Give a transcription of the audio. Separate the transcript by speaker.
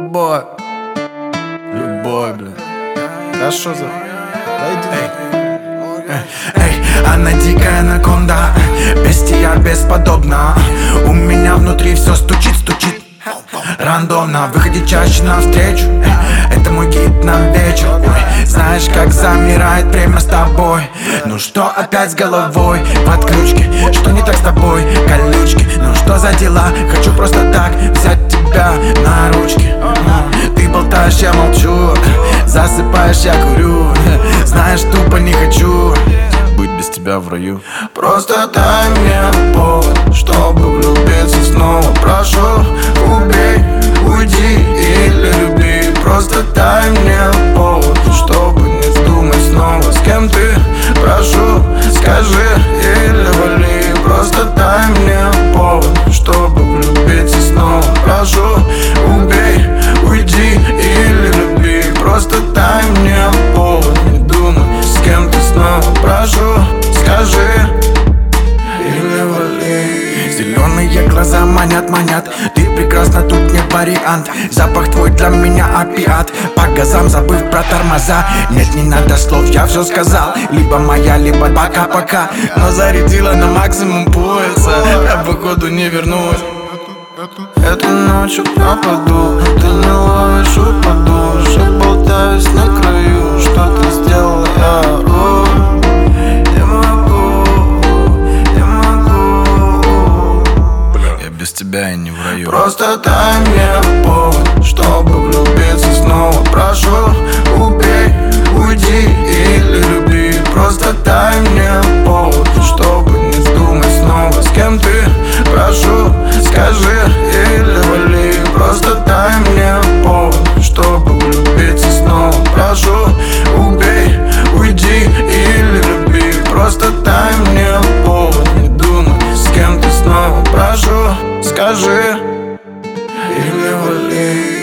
Speaker 1: любовь. Любовь, бля. Да что за...
Speaker 2: Эй, она дикая анаконда, бестия бесподобна. У меня внутри все стучит, стучит рандомно. Выходи чаще навстречу, это мой гид на вечер. Ой, знаешь, как замирает время с тобой. Ну что опять с головой в отключке? Что не так с тобой, колючки? Ну что за дела? Хочу просто так взять тебя на ручки. Ты болтаешь, я молчу, засыпаешь, я курю. Знаешь, тупо не хочу
Speaker 1: быть без тебя в раю.
Speaker 2: Просто дай мне повод, чтобы влюбиться снова. Прошу, убей, уйди или люби. Просто дай мне повод, чтобы не вздумать снова. С кем ты? Прошу, скажи или вали. Просто дай мне повод, чтобы влюбиться снова. Прошу, убей, уйди или люби. Просто дай мне повод, не думай, с кем ты снова. Прошу, скажи или вали. Зеленые глаза манят, манят. Ты прекрасна, тут не вариант. Запах твой для меня опиат. По газам забыв про тормоза. Нет, не надо слов, я все сказал. Либо моя, либо пока-пока. Но зарядила на максимум пояса. Я походу не вернусь. Эту ночью пропаду. Ты не ловишь, упаду. Я болтаюсь на краю. Что ты сделала, я ору.
Speaker 1: Без тебя я не в раю.
Speaker 2: Просто дай мне повод, чтобы влюбиться снова. Прошу, убей, уйди или люби. Просто дай мне повод, чтобы не вздумать снова. С кем ты? Прошу, скажи или вали. Просто дай мне повод, чтобы влюбиться снова. Прошу, убей, уйди или люби. Просто дай мне повод, не думай, с кем ты снова. Прошу, скажи или вали.